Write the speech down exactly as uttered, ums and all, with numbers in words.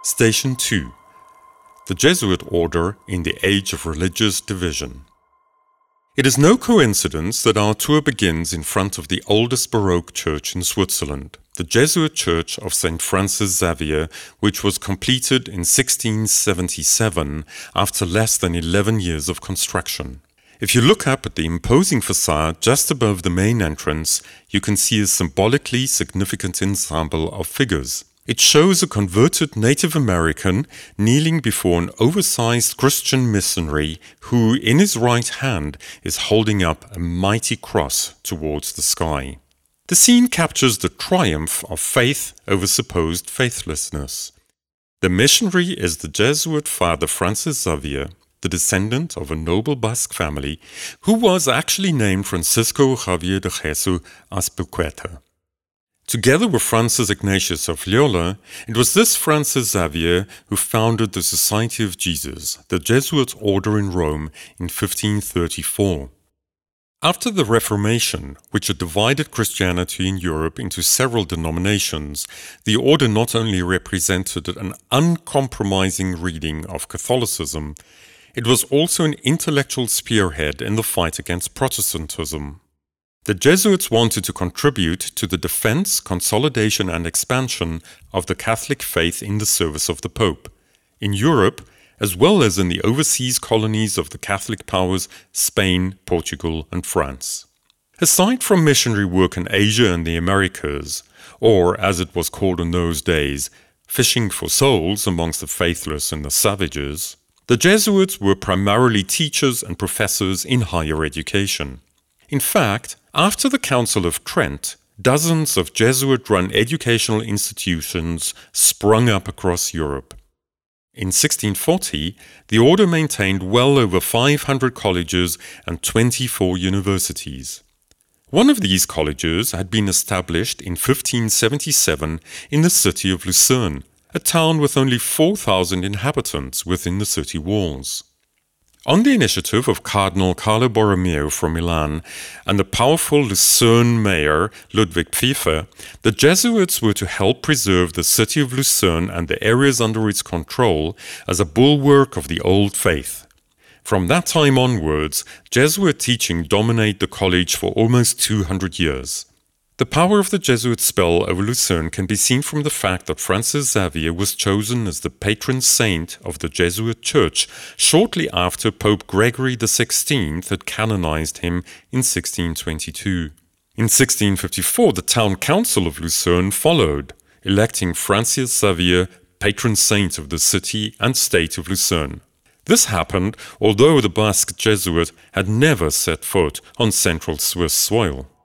Station two. The Jesuit Order in the Age of Religious Division. It is no coincidence that our tour begins in front of the oldest Baroque church in Switzerland, the Jesuit Church of Saint Francis Xavier, which was completed in sixteen seventy-seven after less than eleven years of construction. If you look up at the imposing facade just above the main entrance, you can see a symbolically significant ensemble of figures. It shows a converted Native American kneeling before an oversized Christian missionary who, in his right hand, is holding up a mighty cross towards the sky. The scene captures the triumph of faith over supposed faithlessness. The missionary is the Jesuit Father Francis Xavier, the descendant of a noble Basque family, who was actually named Francisco Javier de Jesus Azpilicueta. Together with Francis Ignatius of Loyola, it was this Francis Xavier who founded the Society of Jesus, the Jesuit order in Rome, in fifteen thirty-four. After the Reformation, which had divided Christianity in Europe into several denominations, the order not only represented an uncompromising reading of Catholicism, it was also an intellectual spearhead in the fight against Protestantism. The Jesuits wanted to contribute to the defense, consolidation, and expansion of the Catholic faith in the service of the Pope, in Europe, as well as in the overseas colonies of the Catholic powers Spain, Portugal, and France. Aside from missionary work in Asia and the Americas, or as it was called in those days, fishing for souls amongst the faithless and the savages, the Jesuits were primarily teachers and professors in higher education. In fact, after the Council of Trent, dozens of Jesuit-run educational institutions sprung up across Europe. In sixteen forty, the order maintained well over five hundred colleges and twenty-four universities. One of these colleges had been established in fifteen seventy-seven in the city of Lucerne, a town with only four thousand inhabitants within the city walls. On the initiative of Cardinal Carlo Borromeo from Milan and the powerful Lucerne mayor Ludwig Pfeffer, the Jesuits were to help preserve the city of Lucerne and the areas under its control as a bulwark of the old faith. From that time onwards, Jesuit teaching dominated the college for almost two hundred years. The power of the Jesuit spell over Lucerne can be seen from the fact that Francis Xavier was chosen as the patron saint of the Jesuit Church shortly after Pope Gregory the sixteenth had canonized him in sixteen twenty-two. In sixteen fifty-four, the town council of Lucerne followed, electing Francis Xavier patron saint of the city and state of Lucerne. This happened although the Basque Jesuit had never set foot on central Swiss soil.